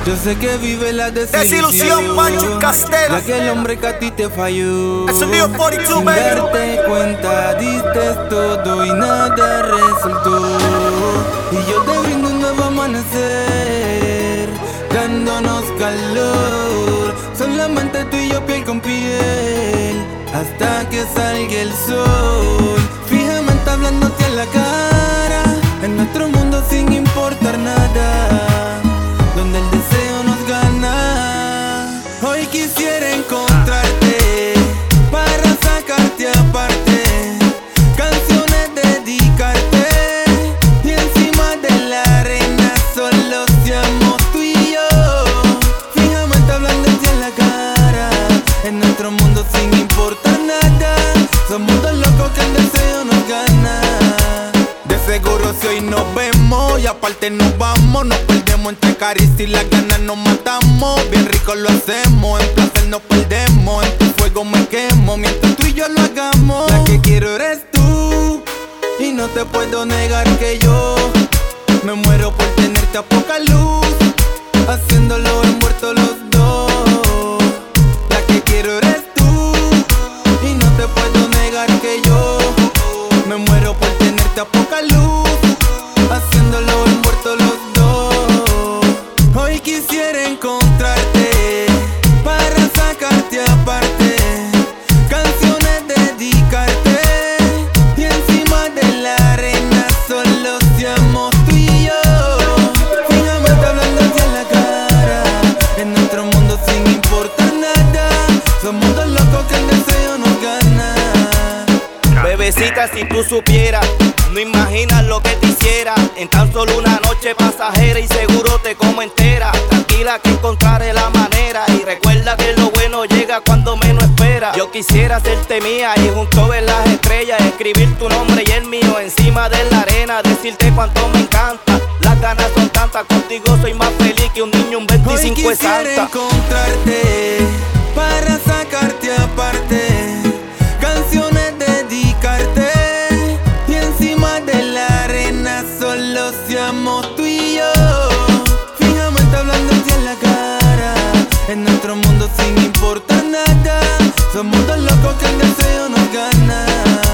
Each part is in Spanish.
Yo sé que vive la desilusión, Pancho Castelo. de aquel hombre que a ti te falló. Es el mío 42, Sin baby. darte cuenta, diste todo y nada resultó. Y yo te brindo un nuevo amanecer, dándonos calor. Solamente tú y yo, piel con piel, hasta que salga el sol. Fijamente hablándote en la cara, en nuestro mundo sin importar nada, donde el deseo nos gana. Hoy quisiera encontrarte para sacarte aparte, canciones dedicarte, y encima de la arena solo seamos tú y yo. Fijamente hablándote en la cara, en nuestro mundo sin importar nada, somos dos locos que el deseo nos gana. De seguro si hoy nos vemos y aparte nos vamos, nos perdemos entre caricias y las ganas nos matamos. Bien rico lo hacemos, en placer nos perdemos, en tu fuego me quemo mientras tú y yo lo hagamos. La que quiero eres tú y no te puedo negar que yo me muero por tenerte a poca luz, haciéndolo envueltos los dos. La que quiero eres tú y no te puedo negar que yo me muero por tenerte a poca luz, haciéndolo envueltos los dos. Hoy quisiera encontrarte para sacarte aparte, canciones dedicarte, y encima de la arena solo seamos tú y yo. Fijamente hablándote en la cara, en nuestro mundo sin importar nada, somos dos locos que el deseo nos gana. Bebecita, si tú supieras, no imaginas lo que te hiciera en tan solo una noche pasajera, y seguro te como entera. Tranquila que encontraré la manera, y recuerda que lo bueno llega cuando menos espera. Yo quisiera hacerte mía y junto ver las estrellas, escribir tu nombre y el mío encima de la arena, decirte cuánto me encanta. Las ganas son tantas, contigo soy más feliz que un niño un 25 de Santa. Hoy quisiera encontrarte para sacarte aparte, canciones dedicarte, y encima de la arena solo seamos tú y yo. Fijamente hablándote en la cara, en nuestro mundo sin importar nada, somos dos locos que el deseo nos gana.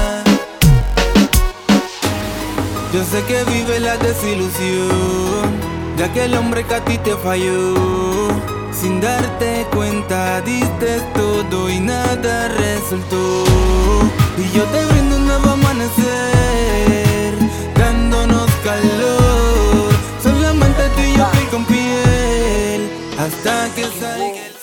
Yo sé que vive la desilusión de aquel hombre que a ti te falló. Sin darte cuenta diste todo y nada resultó. Y yo te brindo un nuevo amanecer, dándonos calor. Solamente tú y yo, piel con piel, hasta que salga el sol.